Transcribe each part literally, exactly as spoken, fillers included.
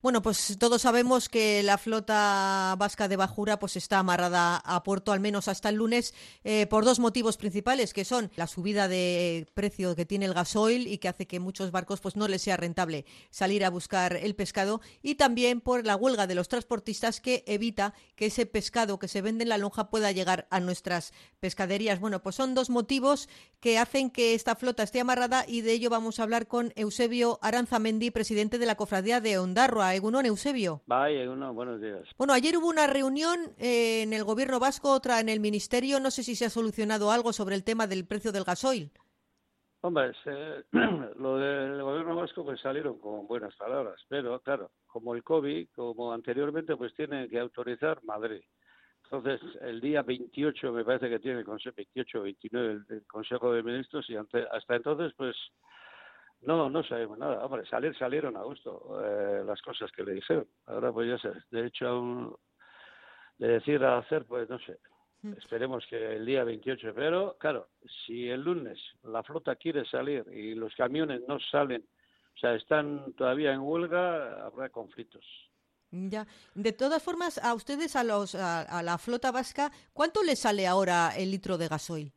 Bueno, pues todos sabemos que la flota vasca de bajura pues está amarrada a puerto al menos hasta el lunes eh, por dos motivos principales, que son la subida de precio que tiene el gasoil y que hace que muchos barcos pues no les sea rentable salir a buscar el pescado, y también por la huelga de los transportistas que evita que ese pescado que se vende en la lonja pueda llegar a nuestras pescaderías. Bueno, pues son dos motivos que hacen que esta flota esté amarrada, y de ello vamos a hablar con Eusebio Aranzamendi, presidente de la Cofradía de Ondarroa. Egunon, Eusebio. Vaya, uno, buenos días. Bueno, ayer hubo una reunión eh, en el gobierno vasco, otra en el ministerio. No sé si se ha solucionado algo sobre el tema del precio del gasoil. Hombre, se, lo del gobierno vasco pues salieron con buenas palabras, pero claro, como el COVID, como anteriormente, pues tiene que autorizar Madrid. Entonces, el día veintiocho me parece que tiene el Consejo, veintiocho o veintinueve el, el Consejo de Ministros, y ante, hasta entonces, pues no, no sabemos nada. Hombre, salir salieron a gusto eh, las cosas que le dijeron. Ahora pues ya sé, de hecho aún de decir a hacer, pues no sé. Esperemos que el día veintiocho, pero claro, si el lunes la flota quiere salir y los camiones no salen, o sea, están todavía en huelga, habrá conflictos. Ya. De todas formas, a ustedes, a los a, a la flota vasca, ¿cuánto les sale ahora el litro de gasoil?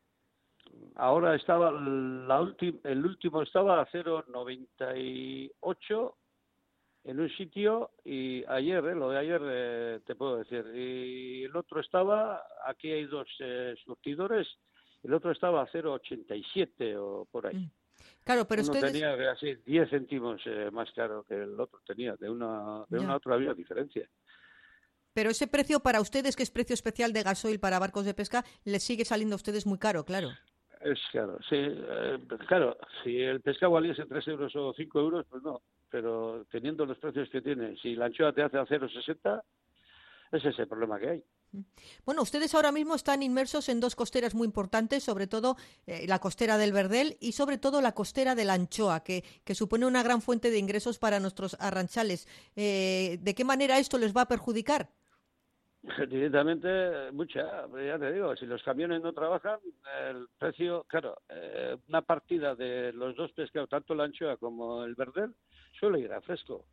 Ahora estaba, la ulti, el último estaba a cero coma noventa y ocho en un sitio, y ayer, eh, lo de ayer eh, te puedo decir, y el otro estaba, aquí hay dos eh, surtidores, el otro estaba a cero coma ochenta y siete o por ahí. Mm. Claro, pero Uno ustedes... tenía así diez céntimos eh, más caro que el otro, tenía, de una de una a Ya. otra había diferencia. Pero ese precio para ustedes, que es precio especial de gasoil para barcos de pesca, les sigue saliendo a ustedes muy caro, claro. Es claro, sí, eh, claro, si el pescado valiese tres euros o cinco euros, pues no, pero teniendo los precios que tiene, si la anchoa te hace a cero coma sesenta, ese es el problema que hay. Bueno, ustedes ahora mismo están inmersos en dos costeras muy importantes, sobre todo eh, la costera del Verdel y sobre todo la costera de la Anchoa, que, que supone una gran fuente de ingresos para nuestros arranchales. Eh, ¿de qué manera esto les va a perjudicar? Directamente, mucha, ya te digo, si los camiones no trabajan, el precio, claro, eh, una partida de los dos pescados, tanto la anchoa como el verdel, suele ir a fresco.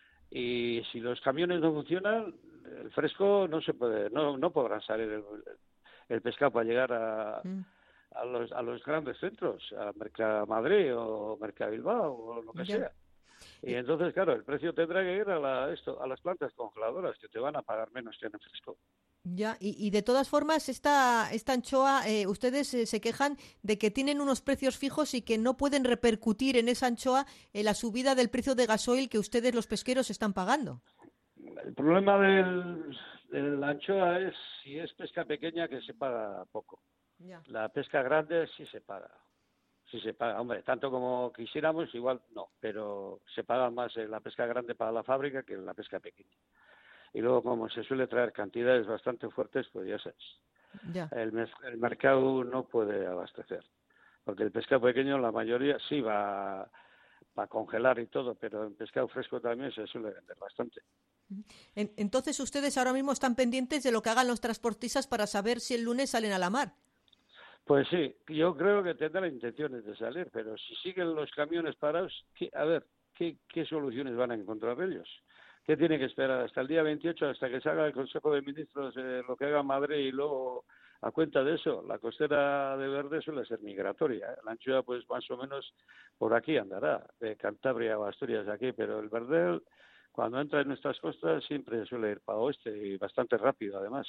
Y si los camiones no funcionan, el fresco no se puede, no, no podrán salir el, el pescado para llegar a, Mm, a los a los grandes centros, a Mercamadrid o Mercabilbao o lo que ya. sea. Y Eh, entonces, claro, el precio tendrá que ir a la, esto, a las plantas congeladoras, que te van a pagar menos que en el fresco. Ya, y, y de todas formas, esta, esta anchoa, eh, ustedes eh, se quejan de que tienen unos precios fijos y que no pueden repercutir en esa anchoa eh, la subida del precio de gasoil que ustedes, los pesqueros, están pagando. El problema del, de la anchoa es si es pesca pequeña, que se paga poco. Ya. La pesca grande sí se paga. Sí se paga, hombre, tanto como quisiéramos, igual no, pero se paga más en la pesca grande para la fábrica que en la pesca pequeña. Y luego, como se suele traer cantidades bastante fuertes, pues ya sabes, Ya. el, el mercado no puede abastecer. Porque el pescado pequeño, la mayoría sí va a congelar y todo, pero en pescado fresco también se suele vender bastante. En- entonces, ustedes ahora mismo están pendientes de lo que hagan los transportistas para saber si el lunes salen a la mar. Pues sí, yo creo que tendrán intenciones de salir, pero si siguen los camiones parados, ¿qué, a ver, ¿qué, ¿qué soluciones van a encontrar ellos? ¿Qué tiene que esperar hasta el día veintiocho, hasta que salga el Consejo de Ministros eh, lo que haga Madrid, y luego, a cuenta de eso, la costera de Verde suele ser migratoria, ¿eh? La anchoa pues más o menos por aquí andará, de Cantabria o Asturias aquí, pero el Verdel, cuando entra en nuestras costas, siempre suele ir para oeste, y bastante rápido además.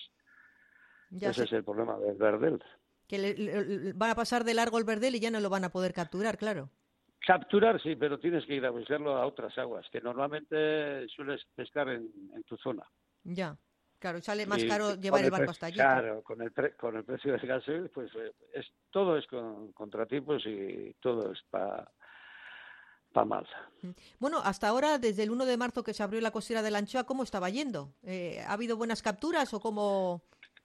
Ya Ese sé es el problema del Verdel. que le- le- le- van a pasar de largo el verdel y ya no lo van a poder capturar, claro. Capturar sí, pero tienes que ir a buscarlo a otras aguas, que normalmente sueles pescar en, en tu zona. Ya, claro, sale más Y caro llevar con el el barco precio, hasta allí. Cl- claro, con el pre, con el precio del gasoil, pues eh, es todo es con contratipos, y todo es para pa mal. Mm. Bueno, hasta ahora, desde el uno de marzo que se abrió la costera de la Anchoa, ¿cómo estaba yendo? Eh, ¿ha habido buenas capturas o cómo...?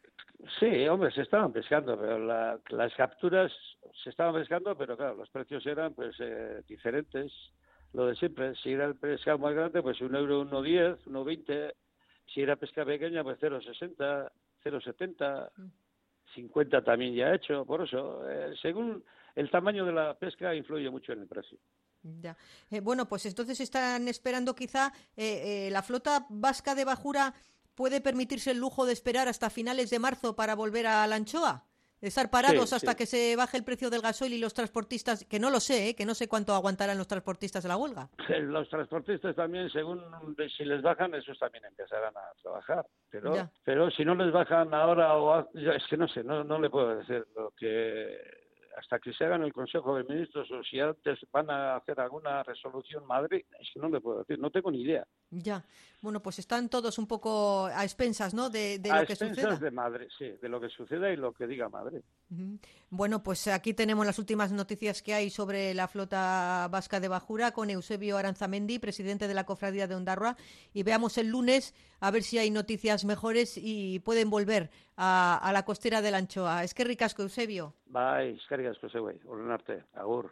Sí, hombre, se estaban pescando, pero la, las capturas se estaban pescando, pero claro, los precios eran pues eh, diferentes. Lo de siempre, si era el pescado más grande, pues un euro, uno diez, uno veinte. Si era pesca pequeña, pues cero sesenta, cero setenta, cincuenta también ya hecho. Por eso, eh, según el tamaño de la pesca, influye mucho en el precio. Ya. Eh, bueno, pues entonces están esperando quizá eh, eh, la flota vasca de bajura puede permitirse el lujo de esperar hasta finales de marzo para volver a la anchoa. De estar parados Sí, hasta sí. que se baje el precio del gasoil y los transportistas, que no lo sé, ¿eh? Que no sé cuánto aguantarán los transportistas de la huelga. Los transportistas también, según si les bajan, esos también empezarán a trabajar. Pero, Ya. pero si no les bajan ahora o a- yo es que no sé, no, no le puedo decir lo que hasta que se hagan el Consejo de Ministros o si antes van a hacer alguna resolución Madrid, es que no le puedo decir, no tengo ni idea. Ya. Bueno, pues están todos un poco a expensas, ¿no? De, de A lo que expensas suceda. de Madrid, sí, de lo que suceda y lo que diga Madrid. Ujú. Bueno, pues aquí tenemos las últimas noticias que hay sobre la flota vasca de bajura con Eusebio Aranzamendi, presidente de la Cofradía de Ondarroa, y veamos el lunes a ver si hay noticias mejores y pueden volver a, a la costera de la Anchoa. Es que ricasco, Eusebio. Bai, eskerrik asko zeuei, horren arte, agur.